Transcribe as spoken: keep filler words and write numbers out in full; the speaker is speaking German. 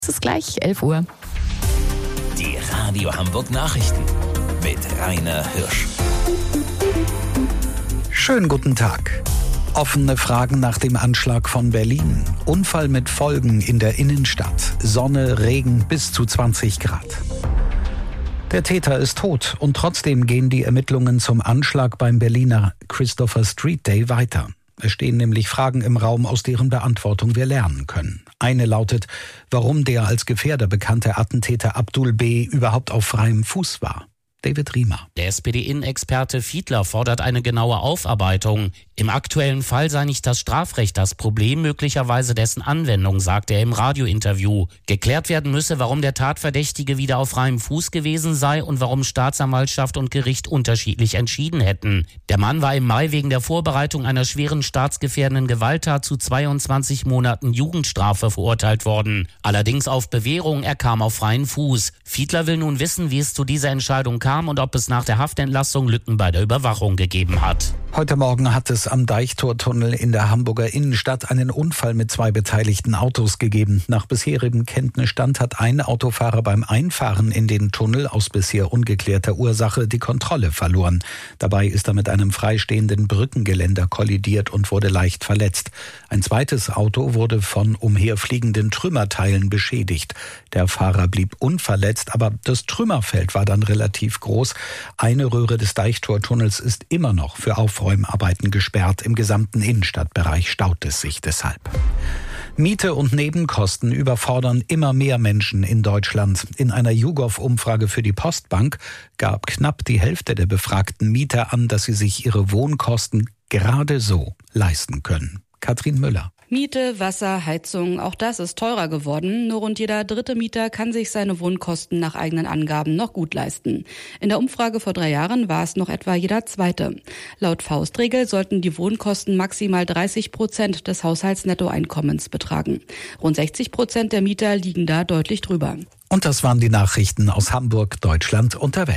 Es ist gleich elf Uhr. Die Radio Hamburg Nachrichten mit Rainer Hirsch. Schönen guten Tag. Offene Fragen nach dem Anschlag von Berlin. Unfall mit Folgen in der Innenstadt. Sonne, Regen bis zu zwanzig Grad. Der Täter ist tot und trotzdem gehen die Ermittlungen zum Anschlag beim Berliner Christopher Street Day weiter. Es stehen nämlich Fragen im Raum, aus deren Beantwortung wir lernen können. Eine lautet, warum der als Gefährder bekannte Attentäter Abdul B. überhaupt auf freiem Fuß war. David Riemer. Der S P D-Innenexperte Fiedler fordert eine genaue Aufarbeitung. Im aktuellen Fall sei nicht das Strafrecht das Problem, möglicherweise dessen Anwendung, sagt er im Radiointerview. Geklärt werden müsse, warum der Tatverdächtige wieder auf freiem Fuß gewesen sei und warum Staatsanwaltschaft und Gericht unterschiedlich entschieden hätten. Der Mann war im Mai wegen der Vorbereitung einer schweren staatsgefährdenden Gewalttat zu zweiundzwanzig Monaten Jugendstrafe verurteilt worden. Allerdings auf Bewährung, er kam auf freien Fuß. Fiedler will nun wissen, wie es zu dieser Entscheidung kam und ob es nach der Haftentlassung Lücken bei der Überwachung gegeben hat. Heute Morgen hat es am Deichtortunnel in der Hamburger Innenstadt einen Unfall mit zwei beteiligten Autos gegeben. Nach bisherigem Kenntnisstand hat ein Autofahrer beim Einfahren in den Tunnel aus bisher ungeklärter Ursache die Kontrolle verloren. Dabei ist er mit einem freistehenden Brückengeländer kollidiert und wurde leicht verletzt. Ein zweites Auto wurde von umherfliegenden Trümmerteilen beschädigt. Der Fahrer blieb unverletzt, aber das Trümmerfeld war dann relativ groß. Eine Röhre des Deichtortunnels ist immer noch für Aufräumarbeiten gesperrt. Im gesamten Innenstadtbereich staut es sich deshalb. Miete und Nebenkosten überfordern immer mehr Menschen in Deutschland. In einer YouGov-Umfrage für die Postbank gab knapp die Hälfte der befragten Mieter an, dass sie sich ihre Wohnkosten gerade so leisten können. Katrin Müller. Miete, Wasser, Heizung, auch das ist teurer geworden. Nur rund jeder dritte Mieter kann sich seine Wohnkosten nach eigenen Angaben noch gut leisten. In der Umfrage vor drei Jahren war es noch etwa jeder zweite. Laut Faustregel sollten die Wohnkosten maximal dreißig Prozent des Haushaltsnettoeinkommens betragen. Rund sechzig Prozent der Mieter liegen da deutlich drüber. Und das waren die Nachrichten aus Hamburg, Deutschland und der Welt.